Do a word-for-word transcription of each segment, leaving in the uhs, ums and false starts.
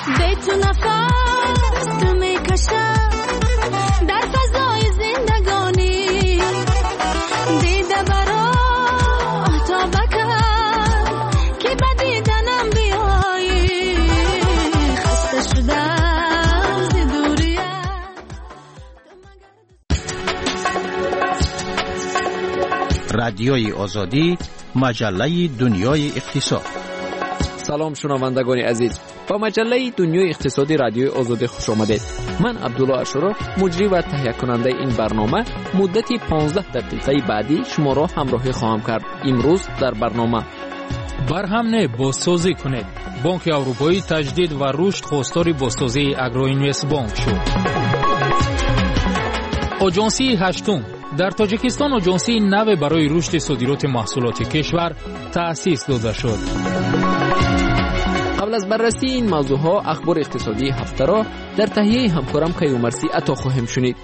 به تو نفس میکشم در فضای زندگانی، دیده برا تا بکن که بدیدنم بیایی، خسته شدم ز دوریت. رادیوی آزادی، مجله دنیای اقتصاد. سلام شنوندگان عزیز، با مجله دنیای اقتصادی رادیوی آزادی خوش آمدید. من عبدالله اشرف، مجری و تهیه کننده این برنامه، مدتی پانزده دقیقه بعدی شما را همراهی خواهم کرد. امروز در برنامه برهم بازسازی کنید. بانک اروپایی تجدید و رشد خواستار بازسازی اگروینوست بانک شد. آژانسی هشتم در تاجیکستان آژانسی نو برای رشد صادرات محصولات کشور تأسیس داده شد. قبل از بررسی این موضوع ها اخبار اقتصادی هفته را در تهیه همکارم کیومرثی عطا خواهیم شنید.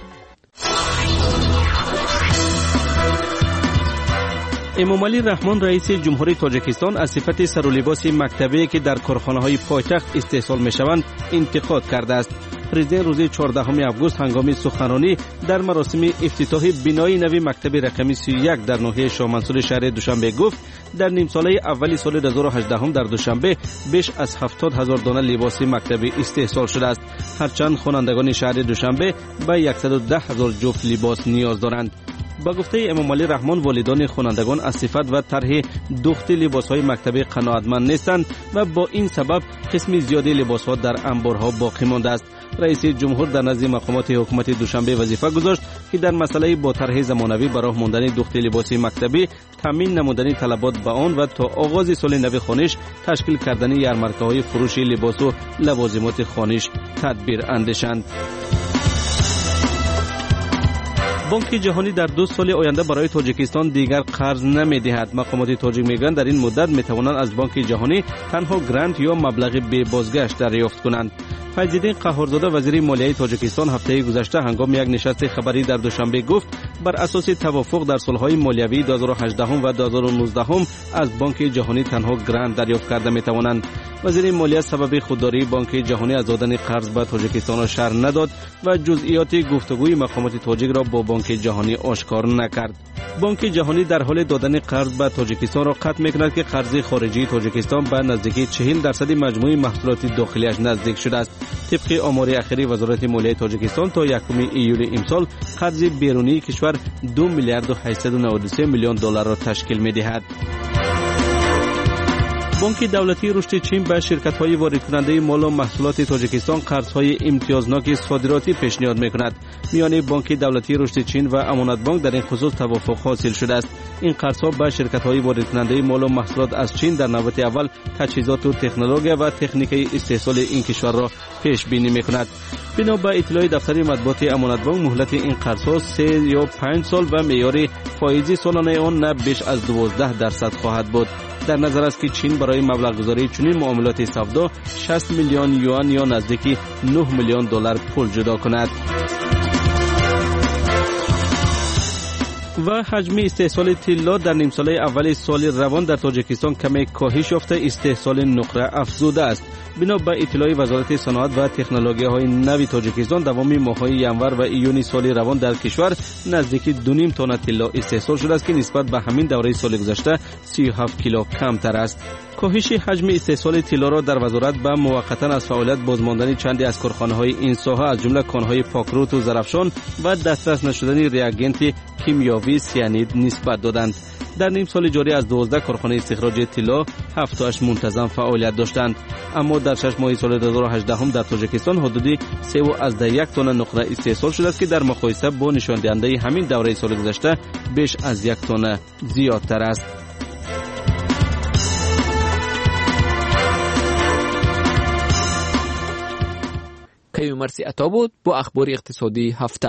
امامعلی رحمان رئیس جمهوری تاجیکستان از صفت سر و لباس مکتبی که در کارخانه‌های پایتخت استحصال می‌شوند انتقاد کرده است. پرزیدنت روز چهاردهم آگوست هنگام سخنرانی در مراسم افتتاح بنای نوی مکتب رقمی سی و یک در ناحیه شاه منصور شهر دوشنبه گفت در نیم ساله اولی سال دو هزار و هجده در دوشنبه بیش از هفتاد هزار دانه لباس مکتبی استحصال شده است، هرچند خوانندگان شهر دوشنبه به صد و ده هزار جفت لباس نیاز دارند. با گفته امامعلی رحمان والدان خوانندگان از صفت و طرح دوخت لباس‌های مکتبی قناعتمند نیستند و با این سبب قسم زیادی لباس‌ها در انبارها باقی مانده است. رئیس جمهور در نزد مقامات حکومت دوشنبه وظیفه گذاشت که در مسئله با طرح زمانوی برای ماندن دوخت لباس مکتبی تامین نمودن طلبات به آن و تا آغاز سال نو خوانش تشکیل کردن یارمارکه‌های فروش لباس و لوازمات خوانش تدبیر اندیشند. بانک جهانی در دو سال آینده برای تاجیکستان دیگر قرض نمی‌دهد. مقامات تاجیک میگویند در این مدت می‌توانند از بانک جهانی تنها گرانت یا مبلغ بی بازگشت دریافت کنند. فیض‌الدین قهارزاده وزیر مالیه تاجیکستان هفته گذشته هنگام یک نشست خبری در دوشنبه گفت بر اساس توافق در سالهای مالیوی دو هزار و هجده و دو هزار و نوزده از بانک جهانی تنها گرانت دریافت کرده می‌توانند. وزیر مالیه سبب خودداری بانک جهانی از دادن قرض به تاجیکستان را شرح نداد و جزئیات گفتگوی مقامات تاجیک را با بانک جهانی آشکار نکرد. بانک جهانی در حال دادن قرض به تاجیکستان را قطع می‌کند که قرض خارجی تاجیکستان به نزدیکی چهل درصد مجموع محصولات داخلیش نزدیک شده است. طبق آمار اخیری وزارت مالیه تاجیکستان تا یکم ایول امسال قرض بیرونی کشور دو میلیارد و هشتصد و نود و سه میلیون دلار را تشکیل می‌دهد. بانک دولتی رشد چین به شرکت‌های وارد کننده مال و محصولات تاجیکستان قرض‌های امتیازناک صادراتی پیشنهاد می‌کند. میان بانک دولتی رشد چین و امانت بانک در این خصوص توافق حاصل شده است. این قرض‌ها به شرکت‌های وارد کننده مال و محصولات از چین در نوبت اول تجهیزات و تکنولوژی و تکنیک استحصال این کشور را پیش بینی می‌کند. بنا به اطلاع دفتر مطبوعات امانت بانک مهلت این قرض‌ها سه یا پنج سال و معیار فایزی سالانه آن نه بیش از دوازده درصد خواهد بود. در نظر است که چین برای مبلغ گذاری چنین معاملات سودا شصت میلیون یوان یا نزدیک نه میلیون دلار پول جدا کند. و حجم استحصال طلا در نیم ساله اول سال روان در تاجیکستان کمی کاهش یافته استحصال نقره افزوده است. بنا به اطلاع وزارت صنعت و تکنولوژی‌های نو تاجیکستان دوام ماه‌های ینور و ایون سال روان در کشور نزدیک دو نیم تن طلا استحصال شده است که نسبت به همین دوره سال گذشته سی و هفت کیلو کمتر است. کاهش حجم استحصال طلا را در وزارت به موقتا از فعالیت بازماندن چندی از کارخانه‌های این ساحه از جمله کان‌های پاکروت و زرافشان و دسترس نشدن ریاگنت کیمیاوی سیانید نسبت دادند. در نیم سال جاری از دوازده کارخانه استخراج طلا هفت تاش منتظم فعالیت داشتند، اما در شش ماه سال دو هزار و هجده در تاجیکستان حدودی سه و از یک تن نقره استحصال شده است که در مقایسه با نشان دهنده همین دوره سال گذشته بیش از یک تن زیادتر است. کیومرثی عطا بود با اخبار اقتصادی هفته.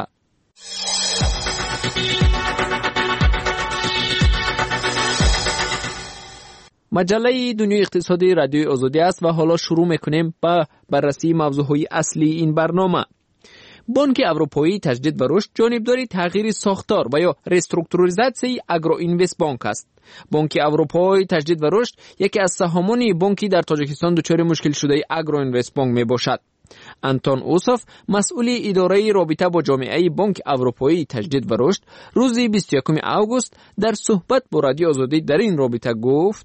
مجله دنیای اقتصادی رادیوی آزادی است و حالا شروع میکنیم با بررسی موضوعهای اصلی این برنامه. بانک اروپایی تجدید و رشد جانبدار تغییر ساختار و یا ریسترکتوریزاسیون اگرو اینوست بانک است. بانک اروپایی تجدید و رشد یکی از سهامان بانکی در تاجیکستان دچار مشکل شده اگرو اینوست بانک می باشد. انتون اوسوف مسئول اداره رابطه با جامعه بانک اروپایی تجدید و رشد روز بیست و یکم آگوست در صحبت با رادیو آزادی در این رابطه گفت: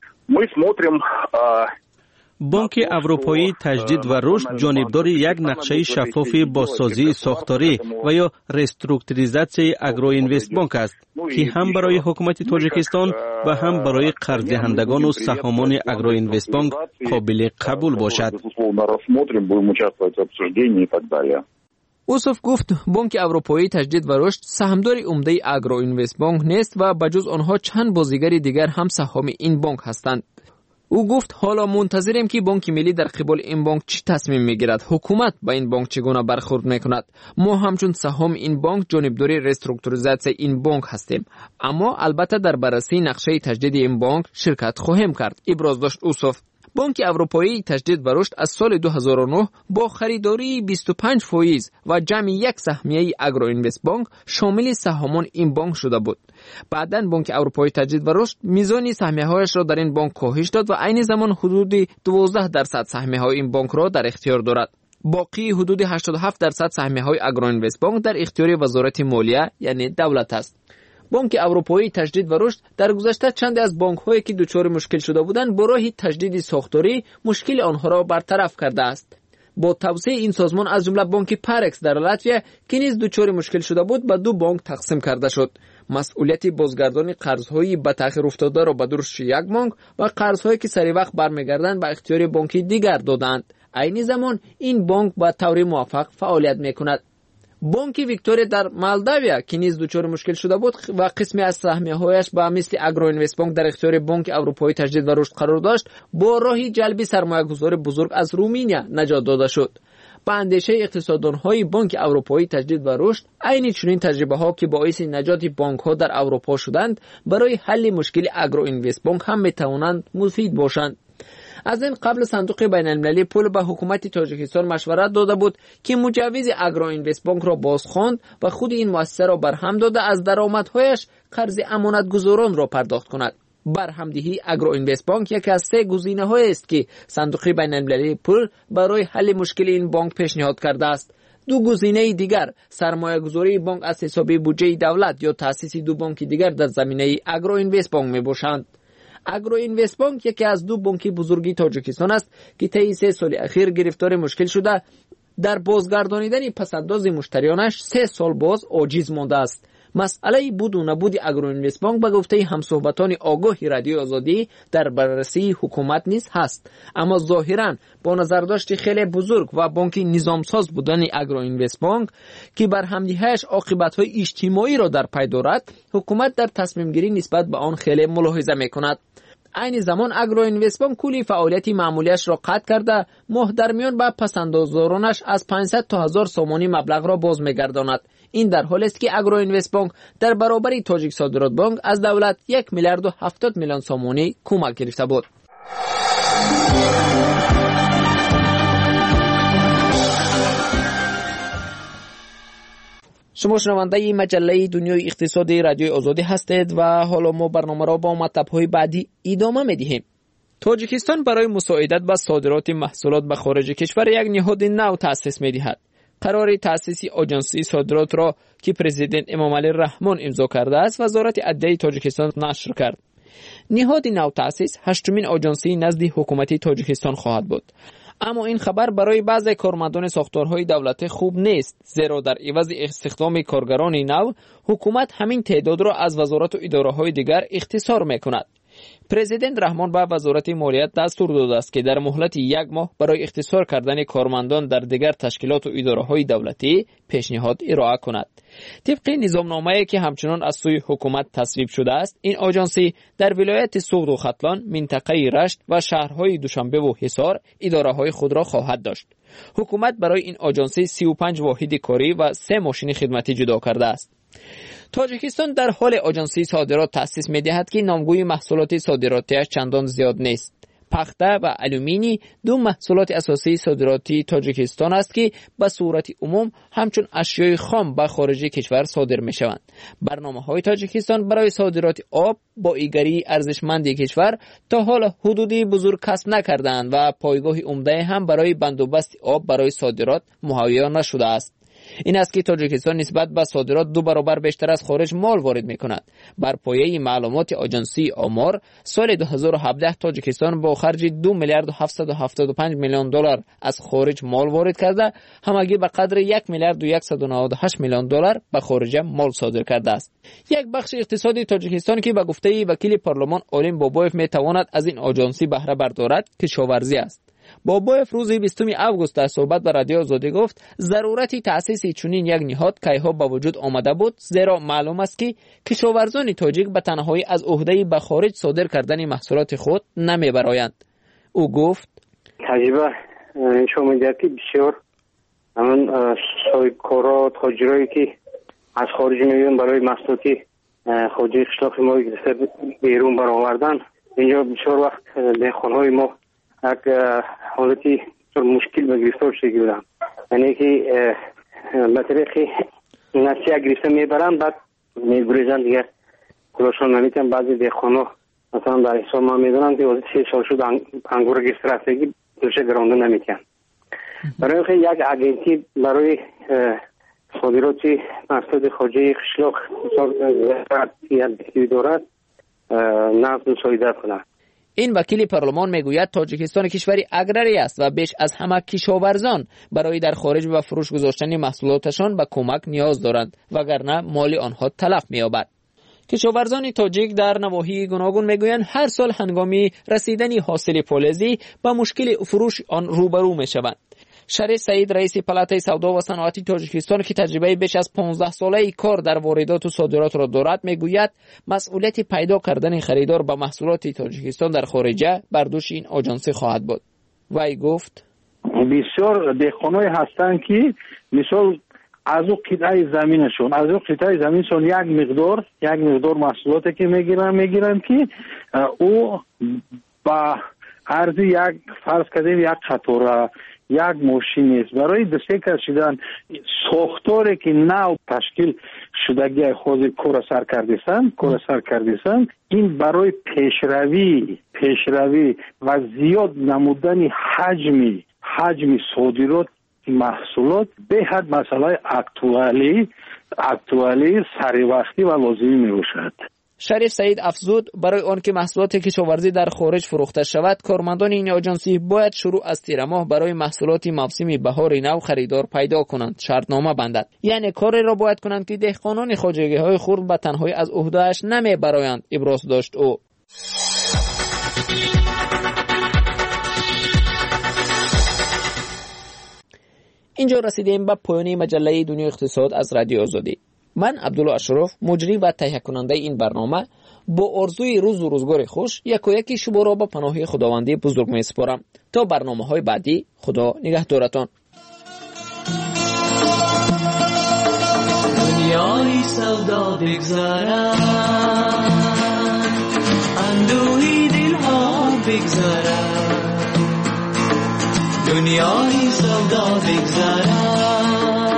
بانک اروپایی تجدید و رشد جانبدار یک نقشه شفاف بازسازی ساختاری و یا ریسترکتوریزاسیون اگرو اینوست بانک است که هم برای حکومت تاجیکستان و هم برای قرض دهندگان و سهامان اگرو اینوست بانک قابل قبول باشد. اوسوف گفت بانک اروپایی تجدید و رشد سهامدار عمده اگرو اینوست بانک نیست و بجز آنها چند بازیگر دیگر هم سهام این بانک هستند. او گفت حالا منتظریم که بانک ملی در قبال این بانک چی تصمیم میگیرد، حکومت با این بانک چگونه برخورد میکند. ما همچون سهام این بانک جانبدار ریسترکتوریزاسیون این بانک هستیم، اما البته در بررسی نقشه تجدید این بانک شرکت خواهیم کرد، ابراز داشت اوسوف. بانک اروپایی تجدید و رشد از سال دو هزار و نه با خریداری بیست و پنج فایز و جمع یک سهمیه اگرو اینوست بانک شامل سهامان این بانک شده بود. بعداً بانک اروپایی تجدید و رشد میزان سهمیه‌هایش را در این بانک کاهش داد و عین زمان حدود دوازده درصد سهمیه‌های این بانک را در اختیار دارد. باقی حدود هشتاد و هفت درصد سهمیه‌های اگرو اینوست بانک در اختیار وزارت مالیه یعنی دولت است. بانک اروپایی تجدید و رشد در گذشته چند از بانک‌هایی که دچار مشکل شده بودند با راه تجدید ساختاری مشکل آنها را برطرف کرده است. با توسعه این سازمان از جمله بانک پارکس در لاتویا که نیز دچار مشکل شده بود به دو بانک تقسیم کرده شد. مسئولیت بازگردانی قرض‌های به تأخیر افتاده را به دوش یک بانک و قرض‌هایی که سری وقت برمیگردند به اختیار بانک دیگر دادند. عین زمان این بانک به طور موفق فعالیت می‌کند. بانک ویکتوریا در مالداویا که نیز دچار مشکل شده بود و قسمی از سهمیه‌هایش با مثل اگرو اینوست بانک در اختیار بانک اروپایی تجدید و رشد قرار داشت، با راه جلب سرمایه‌گذار بزرگ از رومانیا نجات داده شد. با اندیشه اقتصاددان‌های بانک اروپایی تجدید و رشد، عین چنین تجربه‌ها که باعث نجات بانک‌ها در اروپا شدند، برای حل مشکل اگرو اینوست بانک هم می‌توانند مفید باشند. از این قبل صندوق بین المللی پول به حکومت تاجیکستان مشورت داده بود که مجوز اگرو اینوست بانک را بازخواند و خود این مؤسسه را برهم داده از درآمدهایش قرض امانتگزاران را پرداخت کند. برهمدهی اگرو اینوست بانک یکی از سه گزینه‌های است که صندوق بین المللی پول برای حل مشکل این بانک پیشنهاد کرده است. دو گزینه دیگر سرمایه‌گذاری بانک از حساب بودجه دولت یا تأسیس دو بانک دیگر در زمینه اگرو اینوست بانک میباشند. اگرو اینوست بانک یکی از دو بانک بزرگی تاجیکستان است که طی سه سال اخیر گرفتار مشکل شده در بازگردانیدن پسنداز مشتریانش سه سال باز عاجز مانده است. مسئله بود و نبود اگرو اینوست بانک به گفته همصحبتان آگاه رادیو آزادی در بررسی حکومت نیز هست، اما ظاهرا با نظرداشت خیلی بزرگ و بانک نظامساز بودن اگرو اینوست بانک که برهمدهیش عاقبت‌های اجتماعی را در پی دارد، حکومت در تصمیم گیری نسبت به آن خیلی ملاحظه می‌کند. عین زمان اگرو اینوست بانک کلی فعالیت معمولیش را قطع کرده، ماه در میان به پسندازدارانش از پانصد تا هزار سومانی مبلغ را باز می‌گرداند. این در حالی است که اگرو اینوست بانک در برابر تاجیک صادرات بانک از دولت یک میلیارد و هفتاد میلیون سومانی کمک گرفته بود. شما شنونده مجله دنیای اقتصادی رادیو آزادی هستید و حالا ما برنامه را با مطلب‌های بعدی ادامه می‌دهیم. تاجیکستان برای مساعدت به صادرات محصولات به خارج کشور یک نهاد نو تأسیس می‌دهد. قرار تأسیس آژانسی صادرات را که پرزیدنت امامعلی رحمان امضا کرده است، وزارت عدلیه تاجیکستان نشر کرد. نهاد نو تأسیس هشتمین آژانسی نزد حکومت تاجیکستان خواهد بود. اما این خبر برای بعضی کارمندان ساختارهای دولتی خوب نیست، زیرا در عوض استخدام کارگران نو، حکومت همین تعداد را از وزارات و اداره‌های دیگر اختصار می‌کند. پرزیدنت رحمان به وزارت مالیات دستور داده است که در مهلت یک ماه برای اختصار کردن کارمندان در دیگر تشکیلات و اداره‌های دولتی پیشنهاد ارائه کند. طبق نظامنامه‌ای که همچنان از سوی حکومت تصویب شده است، این آژانسی در ولایت سوغد و ختلان، منطقه رشت و شهرهای دوشنبه و حصار اداره‌های خود را خواهد داشت. حکومت برای این آژانسی سی و پنج واحد کاری و سه ماشین خدمتی جدا کرده است. تاجیکستان در حال آژانسی صادرات تأسیس می‌دهد که نامگوی محصولات صادراتیش چندان زیاد نیست. پخته و آلومینی دو محصولات اساسی صادراتی تاجیکستان است که به صورت عموم همچون اشیای خام به خارج کشور صادر می شوند. برنامه‌های تاجیکستان برای صادرات آب با ایگری ارزشمند کشور تا حال حدودی بزرگ کسب نکردند و پایگاه عمده هم برای بندوبست آب برای صادرات مهیا نشده است. این است که تاجیکستان نسبت به صادرات دو برابر بیشتر از خارج مال وارد می کند. بر پایه معلومات آژانسی آمار سال دو هزار و هفده تاجیکستان با خرج دو میلیارد و هفتصد و هفتاد و پنج میلیون دلار از خارج مال وارد کرده، همگی به قدر یک میلیارد و صد و نود و هشت میلیون دلار به خارج مال صادر کرده است. یک بخش اقتصادی تاجیکستان که به گفته وکیل پارلمان آلیم بابایف می تواند از این آژانسی بهره بردارد کشاورزی است. بابایف روز بیستم آگوست در صحبت با رادیو آزادی گفت ضرورتی تأسیس چنین یک نهاد کایها با وجود آمده بود، زیرا معلوم است که کشاورزان تاجیک به تنهایی از عهده به خارج صادر کردن محصولات خود نمیبرایند. او گفت تجربه شومیدیتی بسیار همون صاحبکارا تاجرایی که از خارج میان برای محصولاتی خارجی قشلاق ما بیرون برآوردن، اینجا بسیار وقت دهخانهای ما یک حالتی مشکل به گرفتار شده بودن، یعنی که به طریق نسیه گرفته میبرن بعد میگریزن دیگه کلاشان نمیتن. بعضی دهخانا مثلا در حساب ما میدونن که سه سال شد انگور گرفته رفتگی دوشه گرانده نمیتن. برای اینکه یک اجنسی برای صادرات محصولات خارجی قشلاق زراعتی دارد نقد و صادرات کنند. این وکیل پارلمان میگوید تاجیکستان کشوری اگراری است و بیش از همه کشاورزان برای در خارج و فروش گذاشتن محصولاتشان به کمک نیاز دارند وگرنه مال آنها تلف می‌یابد. کشاورزان تاجیک در نواحی گوناگون میگویند هر سال هنگامی رسیدن حاصل فولادی با مشکل فروش آن روبرو میشوند. شریف سعید رئیس پالاتای سودا و صنعتی تاجیکستان که تجربه بیش از پانزده ساله کار در واردات و صادرات را دارد میگوید مسئولیت پیدا کردن خریدار به محصولات تاجیکستان در خارجه بر دوش این آژانسی خواهد بود. وی گفت بسیار دهخانای هستند که مثال از او قطعه زمینشون از او قطعه زمینشون یک مقدار یک مقدار محصولاتی که میگیرن میگیرن که او با عرض یک فرض کردیم یک قطار یک ماشین است برای دسته کشیدن ساختاری که نو تشکیل شدگی خود کار سر کردیسن کار سر کردیسن این برای پیشروی پیشروی و زیاد نمودن حجمی حجم صادرات محصولات به حد مسئله اکتوالی اکتوالی سری وقتی و لازمی می باشد. شریف سعید افزود برای آنکه محصولات کشاورزی در خارج فروخته شود کارمندان این آژانسی باید شروع از تیر ماه برای محصولات موسمی بهار نو خریدار پیدا کنند، شرطنامه بندند. یعنی کاری را باید کنند که دهقانان خواجگی‌های خرد به تنهایی از عهده‌اش نمیبرایند، ابراز داشت او. اینجا رسیدیم به پایان مجله دنیا اقتصاد از رادیو آزادی. من عبدالله اشرف مجری و تهیه کننده این برنامه با آرزوی روز و روزگار خوش یک و یکی شما را به پناه خداوندی بزرگ می سپارم. تا برنامه های بعدی خدا نگهدارتان. دنیای سودا بگذارم اندوهی دل ها بگذارم دنیای سودا بگذارم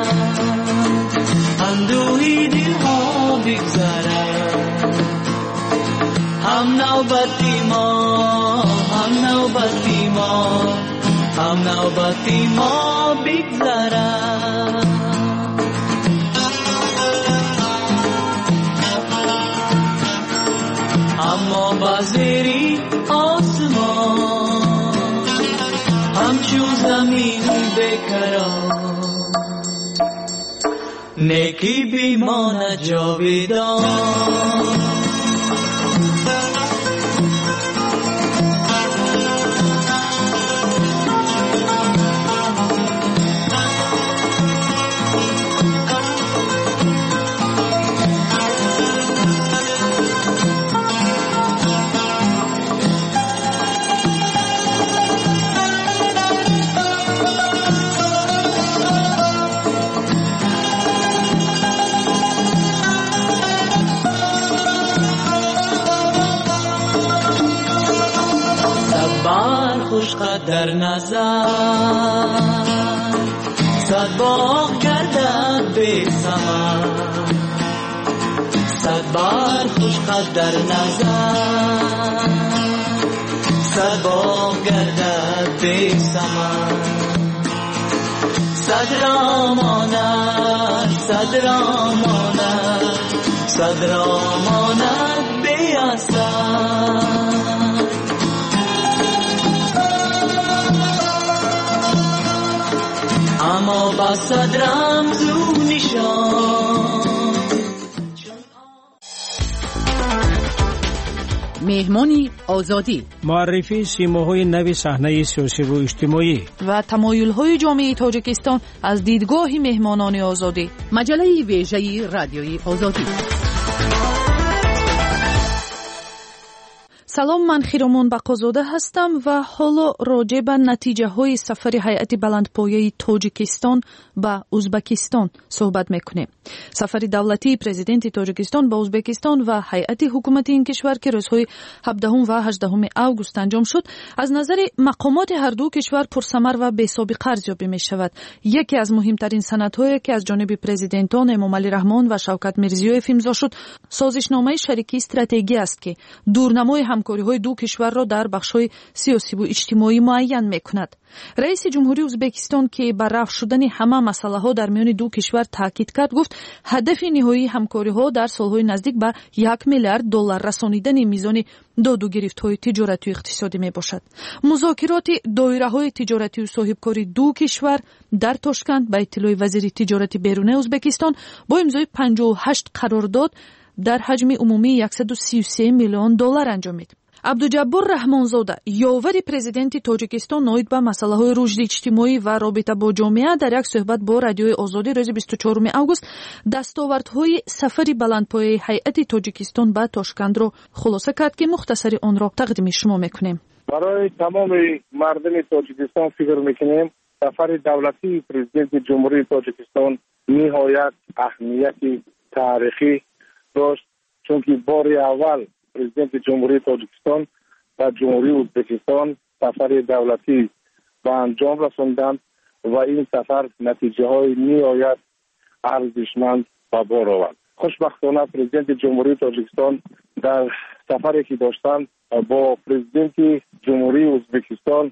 اندوهی دل ها بگذارم هم نوبتی ما هم نوبتی ما هم نوبتی ما بگذارم اما بازری آسمان همچون زمین بکران نیکی بیمانه جاویدان در نظر صد باغ گردد به ثمر صد بار خوش قد در نظر صد باغ گردد به ثمر صد را ماند صد را ماند صد را ماند به اثر اما با صد رمز و نشان. مهمانی آزادی، معرفی سیماهای نو صحنه سیاسی و اجتماعی و تمایل‌های جامعه تاجیکستان از دیدگاه مهمانان آزادی. مجله ویژه رادیوی آزادی. سلام، من خیرمان بقازاده هستم و حالا راجع به نتیجه های سفر هیئت بلندپایه تاجیکستان به ازبکستان صحبت میکنیم. سفر دولتی پرزیدنت تاجیکستان به ازبکستان و هیئت حکومتی این کشور که روزهای هفدهم و هجدهم اوگوست انجام شد، از نظر مقامات هر دو کشور پرثمر و بی‌سابقه ارزیابی می شود. یکی از مهمترین سندهایی که از جانب پرزیدنتان امامعلی رحمان و شوکت میرزیویف امضا شد، سازشنامه شریکی استراتژی است که دورنمای همکاری‌های دو کشور را در بخش‌های سیاسی و اجتماعی معین می‌کند. رئیس جمهوری ازبکستان که بر رفع شدن همه مسائل‌ها در میان دو کشور تاکید کرد، گفت هدف نهایی همکاری‌ها در سال‌های نزدیک به یک میلیارد دلار رسانیدن میزان داد و گرفت‌های تجارتی و اقتصادی میباشد. مذاکرات دایره‌های تجارتی و صاحبکاری دو کشور در تاشکند به اطلاع وزیر تجارت بیرون ازبکستان با امضای پنجاه و هشت قرارداد در حجم عمومی صد و سی و سه میلیون دلار انجامید. عبدالجبار رحمانزاده، یاور پرزیدنت تاجیکستان، ناید به مسائل رشد اجتماعی و رابطه با جامعه، در یک صحبت با رادیوی آزادی روز بیست و چهارم اوگوست دستاوردهای سفر بلندپایه هیئت تاجیکستان به تاشکند را خلاصه کرد که مختصر آن را تقدیم شما میکنیم. برای تمام مردم تاجیکستان فکر میکنیم سفر دولتی پرزیدنت جمهوری تاجیکستان نهایت اهمیت تاریخی داشت، چون که بار اول پرزیدنت جمهوری تاجیکستان و جمهوری ازبکستان سفر دولتی به انجام رساندند و این سفر نتیجه های نهایت ارزشمند به بار آورد. خوشبختانه پرزیدنت جمهوری تاجیکستان در سفری که داشتند با پرزیدنت جمهوری ازبکستان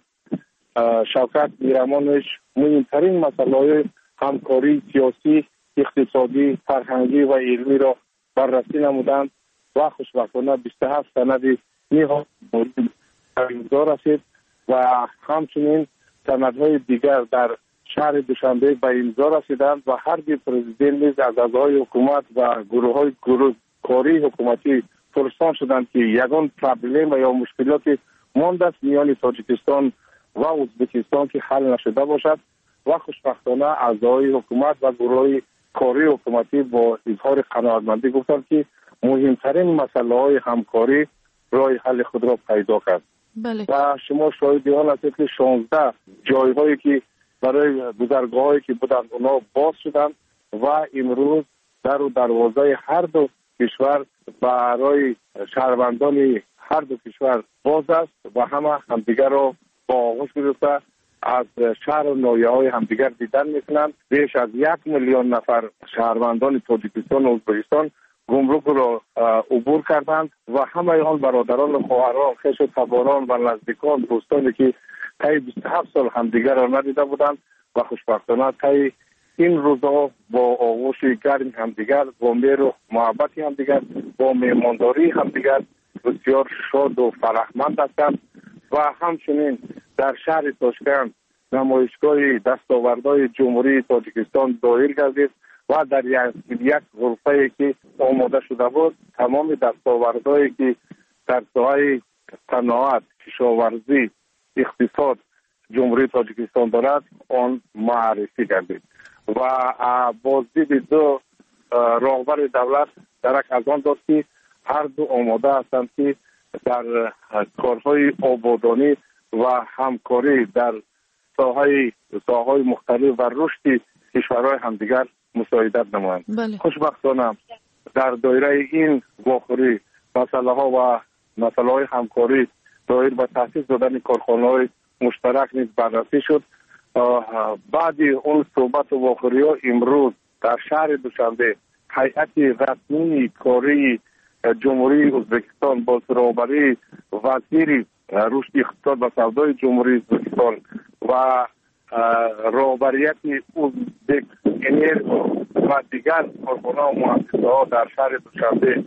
شوکت میرزیویف مهمترین مسائل همکاری سیاسی، اقتصادی، فرهنگی و علمی را بررسی نمودند و خوشبختانه بیست و هفت سند نهایی امضا رسید و همچنین سندهای دیگر در شهر دوشنبه به امضا رسیدند و هر دو پرزیدنت نیز از اعضای حکومت و گروه های گروه کاری حکومتی پرسان شدند که یگان پرابلم یا مشکلاتی مانده است میان تاجیکستان و ازبکستان که حل نشده باشد و خوشبختانه اعضای حکومت و گروه کاری حکومتی با اظهار قناعتمندی گفتند که مهمترین مسئله های همکاری راه حل خود را پیدا کرد. بله. و شما شاهد آن هستید که شانزده جایهایی که برای گذرگاه هایی که بودند اونا باز شدند و امروز در و دروازه هر دو کشور برای شهروندان هر دو کشور باز است و همه همدیگر را با آغوش گرفته از شهر و ناحیه های همدیگر دیدن میکنند. بیش از یک میلیون نفر شهروندان تاجیکستان و ازبکستان گمرک را عبور کردند و همه آن برادران و خواهران، خویش و تباران و نزدیکان، دوستانی که طی بیست و هفت سال همدیگر را ندیده بودند و خوشبختانه طی این روزها با آغوش گرم همدیگر، با مهر و محبت همدیگر، با مهمانداری همدیگر بسیار شاد و فرحمند هستند و همچنین در شهر تاشکند نمایشگاه دستاوردهای جمهوری تاجیکستان دایر گردید و در یک غرفه که آماده شده بود تمام دستاوردهایی که در ساحه صنعت، کشاورزی، اقتصاد جمهوری تاجیکستان دارد آن معرفی گردید و بازدید دو راهبر دولت درک از آن داشت که هر دو آماده هستند که در کارهای آبادانی و همکاری در ساحه ساحه‌های مختلف و رشد کشورهای همدیگر مساعدت نمایند. بله. خوشبختانه در دایره این واخوری مسئله ها و مسئله های همکاری دایر به تاسیس دادن کارخانه های مشترک نیز بررسی شد. بعد اون صحبت و واخری‌ها امروز در شهر دوشنبه هیئت رسمی کاری جمهوری ازبکستان با سراوری وزیر رشد اقتصاد و سودای جمهوری ازبکستان و رهبریت ازبک انرژی و دیگر کارخانه‌ها و مؤسسه‌ها در شهر دوشنبه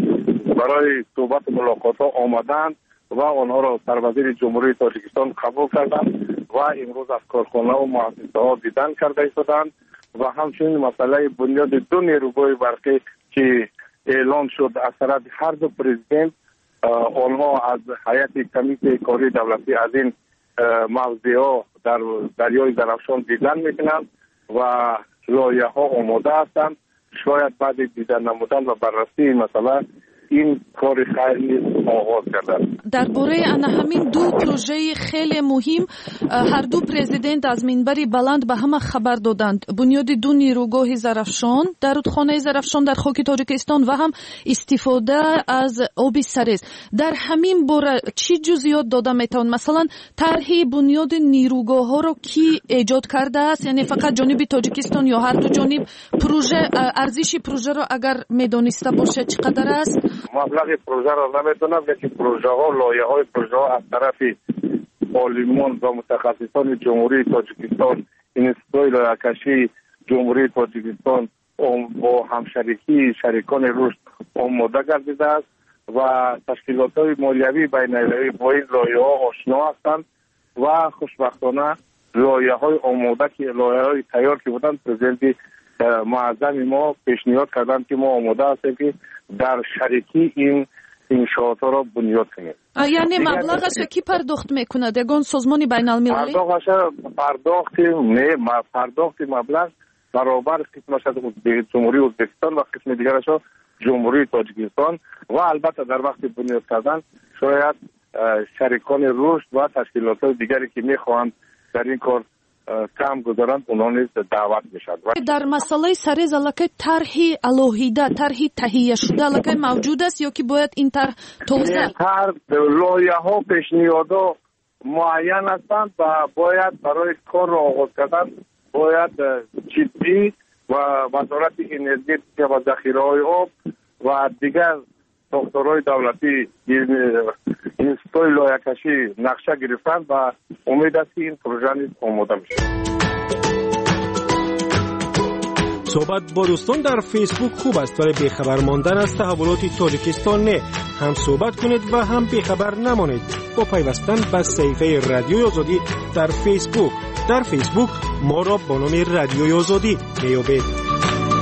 برای صحبت ملاقات ها آمدند و آنها را سروزیر جمهوری تاجیکستان قبول کردند و امروز از کارخانه و مؤسسه ها دیدن کرده شدند و همچنین مسئله بنیاد دو نیروگاه برقی که اعلان شد از طرف هر دو پرزیدنت، آنها از هیئت کمیته کاری دولتی از این موضوع ها در دریای زرافشان دیدن میکنند و لایحه ها آماده هستند. شاید بعد دیدن نمودن و بررسی مسئله این کار خیلی آغاز کردن. درباره انا همین دو پروژه خیلی مهم هر دو پرزیدنت از منبری بلند به همه خبر دادند. بنیاد دو نیروگاه زرافشان در رودخانه زرافشان در خاک تاجیکستان و هم استفاده از آب سرز. در همین باره چی جزئیات داده میتوان؟ مثلا طرح بنیاد نیروگاه ها رو کی ایجاد کرده است؟ یعنی فقط جانب تاجیکستان یا هر دو جانب؟ پروژه ارزش پروژه رو اگر میدونسته باشه چقدر است؟ مبلغ پروژه را نمیدونم، لیکن پروژه ها لایحه های پروژه ها از طرف عالمان و متخصصان جمهوری تاجیکستان، انستیتوی لایحه‌کشی جمهوری تاجیکستان با همشریکی شریکان رشد آماده گردیده است و تشکیلات های مالیوی بین المللی با این لایحه ها آشنا هستند و خوشبختانه لایحه های آماده که لایحه های تیار که بودند پرزیدنت معظم ما پیشنهاد کردند که ما آماده هستیم که در شریکی این انشاءات را بنیاد کنیم. یعنی مبلغش کی پرداخت میکنه؟ یگان سازمان بین المللی؟ پرداختش پرداخت نه پرداخت مبلغ برابر قسمش از جمهوری ازبکستان و قسم دیگرش جمهوری تاجیکستان و البته در وقت بنیاد کردن شاید شریکان رشد و تشکیلات دیگری که میخواهند در این کار کم گذارند اونها نیز دعوت میشد. در مسئله سرز الکی طرحی الوهیده طرحی تهیه شده الکی موجود است یا که باید این طرح توسعه؟ طرح لایحه ها پیشنهادها معین هستند و باید برای کار را آغاز کردن باید جدی و وزارت انرژی و ذخیره های آب و دیگر ساختارهای دولتی انستیتوی لایحه‌کشی نقشه گرفتند و امید است که این پروژه نیز آماده میشه. صحبت با دوستان در فیسبوک خوب است ولی بیخبر ماندن از تحولات تاجیکستان نه. هم صحبت کنید و هم بیخبر نمانید با پیوستن به صفحه رادیوی آزادی در فیسبوک. در فیسبوک ما را با نام رادیوی آزادی میابید.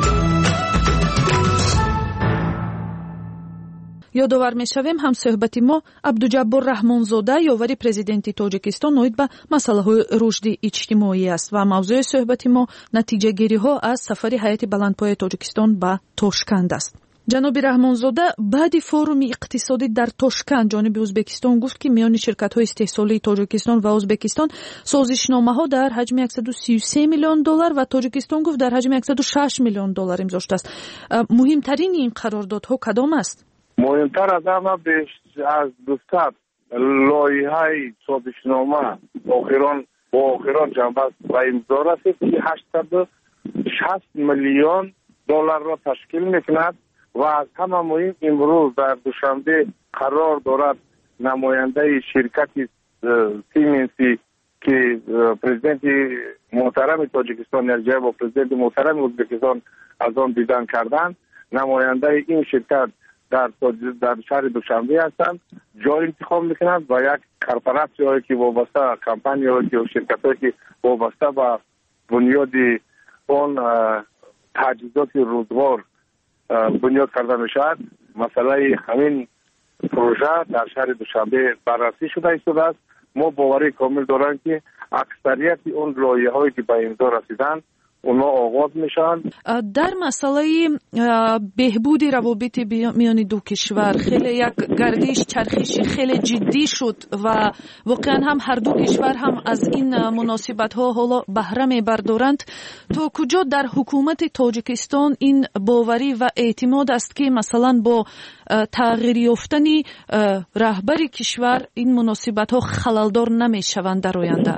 یادآور می‌شویم هم صحبت ما عبدالجبار رحمانزاده یاوری پرزیدنت تاجیکستان اوید به مسائل رشد اجتماعی است و موضوع صحبت ما نتیجه گیری ها از سفر هیئت بلندپایه تاجیکستان به تاشکند است. جناب رحمانزاده بعد فروم اقتصادی در تاشکند جانب ازبکستان گفت که میان شرکت‌های استحصالی تاجیکستان و ازبکستان سازشنامه‌ها در حجم صد و سی و سه میلیون دلار و تاجیکستان گفت در حجم صد و شش میلیون دلار امضا شده است. مهمترین این قراردادها کدام است؟ مهمتر از همه بیش از دوصد لایحه سازشنامه آخران با آخران جنبه و امضا رسید که هشتصد و شصت میلیون دلار را تشکیل میکند و از همه مهم امروز در دوشنبه قرار دارد نماینده شرکت سیمنسی که پرزیدنت محترم تاجیکستان انرژی و پرزیدنت محترم ازبکستان از آن دیدن کردند، نماینده این شرکت در در شهر دوشنبه هستند جای انتخاب میکنند و یک کارپوراسی هایی که وابسته کمپانی هایی که شرکت هایی که وابسته و بنیاد اون تجهیزات روزگار بنیاد کرده میشد. مسئله همین پروژه در شهر دوشنبه بررسی شده شده است. ما باوری کامل داریم که اکثریت اون لایحه هایی که به امضا رسیدن اونا آغاز میشن. در مسئله بهبود روابط میان دو کشور خیلی یک گردش چرخشی خیلی جدی شد و واقعا هم هر دو کشور هم از این مناسبت ها حالا بهره میبردارند. تو کجا در حکومت تاجیکستان این باوری و اعتماد است که مثلا با تغییر یافتن رهبر کشور این مناسبت ها خللدار نمیشوند در آینده؟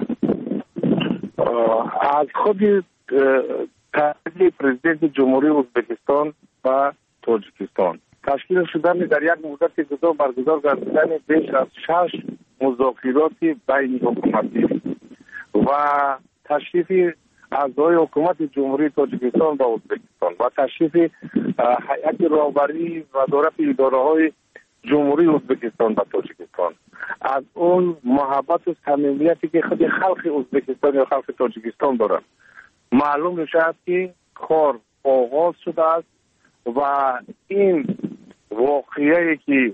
از خود تغییر پرزیدنت جمهوری ازبکستان و تاجیکستان تشکیل شدن در یک مدت گذار برگزار گردیدن بیش از شش مذاکرات بین حکومتی و تشریف اعضای حکومت جمهوری تاجیکستان و ازبکستان و تشریف هیئت راهبری و وزارت اداره‌های جمهوری ازبکستان و تاجیکستان، از اون محبت و صمیمیتی که خود خلق ازبکستان یا خلق تاجیکستان دارند معلوم میشد که کار آغاز شده است و این واقعی که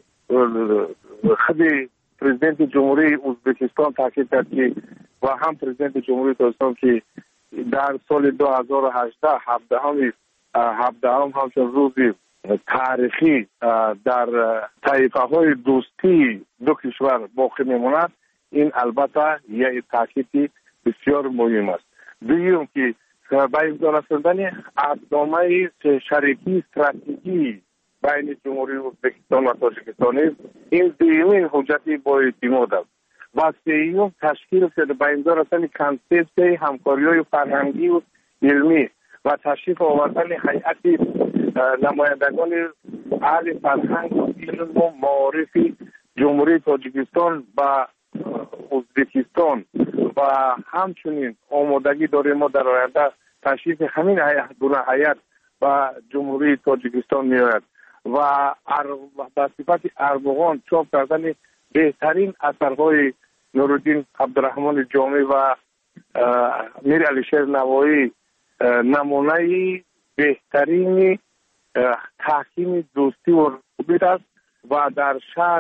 خود پرزیدنت جمهوری ازبکستان تاکید کرد که و هم پرزیدنت جمهوری تاجیکستان که در سال دو هزار و هجده هفدهم هفدهم همچون روزی تاریخی در طایفه های دوستی دو کشور باقی میماند، این البته یک تاکید بسیار مهم است. دویم که با امضا رساندن عهدنامه شریکی استراتژی بین جمهوری ازبکستان و تاجیکستان است، این دومین حجت با اعتماد است. و سوم تشکیل شده با امضا رساندن کانسپت همکاری‌های فرهنگی و علمی و تشریف آوردن هیئت نمایندگان اهل فرهنگ و علم و معارف جمهوری تاجیکستان و ازبکستان و همچنین آمادگی داریم ما در آینده تشریف همین هیئت و جمهوری تاجیکستان میآید و به صفت اربغان چاپ کردن بهترین اثرهای نورالدین عبدالرحمن جامی و میر علیشیر نوایی نمونه بهترین تحکیم دوستی و رابط است و در شهر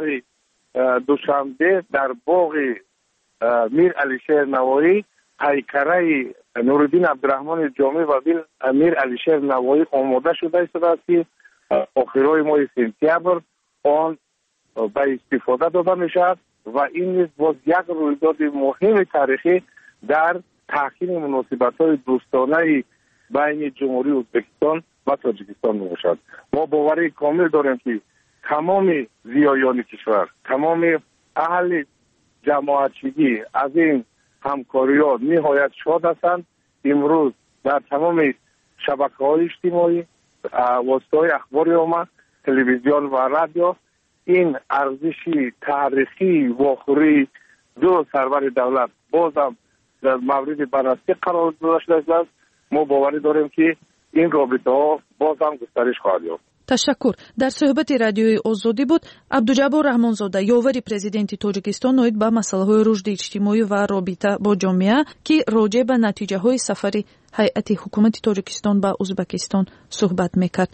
دوشنبه در باغ میر علیشیر نوایی پیکره نورالدین عبدالرحمن جامی و میر علیشیر نوایی آماده شده است که آخرای ماه سپتامبر آن به استفاده داده می شود و این باز یک رویداد مهم تاریخی در تحکیم مناسبت‌های دوستانه بین جمهوری ازبکستان و تاجیکستان می باشد. ما باوری کامل داریم که تمام زیایان کشور، تمام اهل جماعتچگی از این همکاریات نهایت شاد هستند. امروز در تمام شبکه‌های اجتماعی، واسطه‌های اخباری عامه، تلویزیون و رادیو این ارزشی تاریخی واخوری دو سرور دولت بازم در مورد بررسی قرار داده شده است. ما باوری داریم که این رابطه ها بازم گسترش خواهد یافت. تشکر. در صحبت رادیوی آزادی بود عبدالجبار رحمانزاده، یاوری پرزیدنت تاجیکستان، نوید به مسئله های رشد اجتماعی و رابطه با جامعه که راجع به نتیجه های سفر هیئت حکومت تاجیکستان به ازبکستان صحبت میکرد.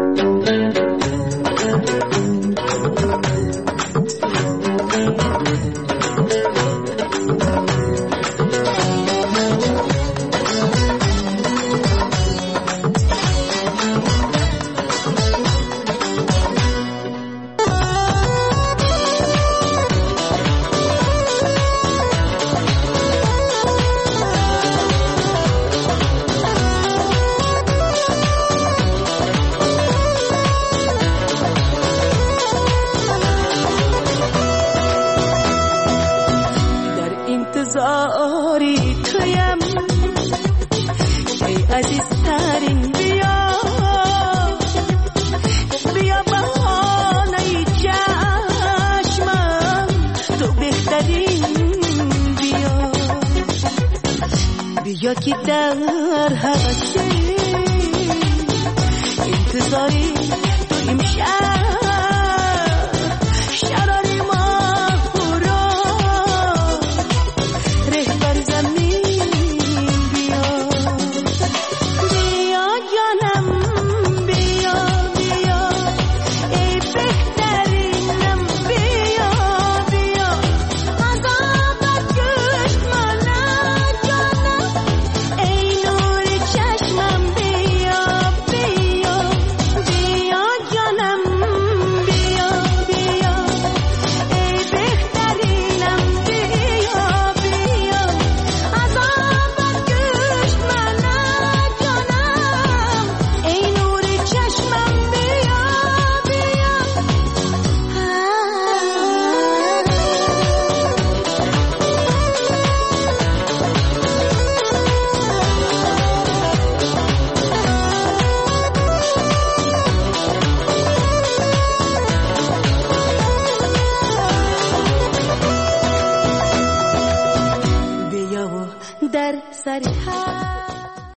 یا که در حوثه انتظاری تو امشب